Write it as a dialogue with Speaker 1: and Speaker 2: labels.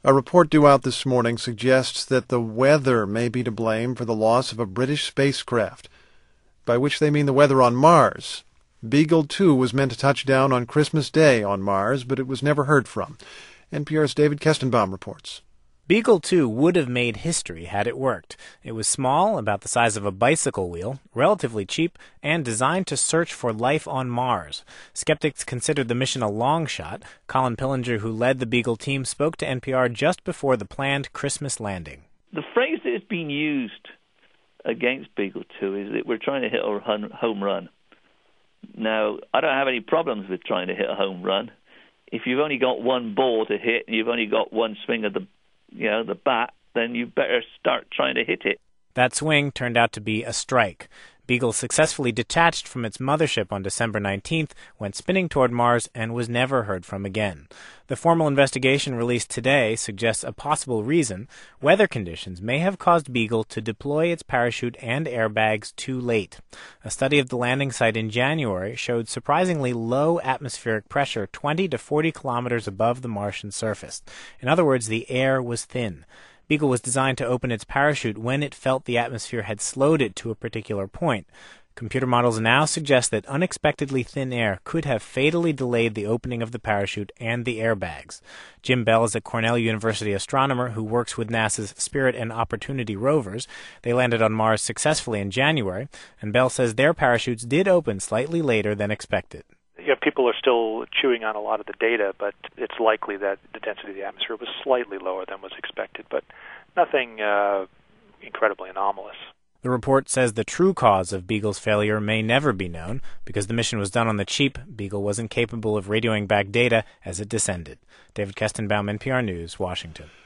Speaker 1: A report due out this morning suggests that the weather may be to blame for the loss of a British spacecraft, by which they mean the weather on Mars. Beagle 2 was meant to touch down on Christmas Day on Mars, but it was never heard from. NPR's David Kestenbaum reports.
Speaker 2: Beagle 2 would have made history had it worked. It was small, about the size of a bicycle wheel, relatively cheap, and designed to search for life on Mars. Skeptics considered the mission a long shot. Colin Pillinger, who led the Beagle team, spoke to NPR just before the planned Christmas landing.
Speaker 3: The phrase that has been used against Beagle 2 is that we're trying to hit a home run. Now, I don't have any problems with trying to hit a home run. If you've only got one ball to hit and you've only got one swing of the bat, then you better start trying to hit it.
Speaker 2: That swing turned out to be a strike. Beagle successfully detached from its mothership on December 19th, went spinning toward Mars, and was never heard from again. The formal investigation released today suggests a possible reason. Weather conditions may have caused Beagle to deploy its parachute and airbags too late. A study of the landing site in January showed surprisingly low atmospheric pressure 20 to 40 kilometers above the Martian surface. In other words, the air was thin. Beagle was designed to open its parachute when it felt the atmosphere had slowed it to a particular point. Computer models now suggest that unexpectedly thin air could have fatally delayed the opening of the parachute and the airbags. Jim Bell is a Cornell University astronomer who works with NASA's Spirit and Opportunity rovers. They landed on Mars successfully in January, and Bell says their parachutes did open slightly later than expected.
Speaker 4: People are still chewing on a lot of the data, but it's likely that the density of the atmosphere was slightly lower than was expected, but nothing incredibly anomalous.
Speaker 2: The report says the true cause of Beagle's failure may never be known. Because the mission was done on the cheap, Beagle wasn't capable of radioing back data as it descended. David Kestenbaum, NPR News, Washington.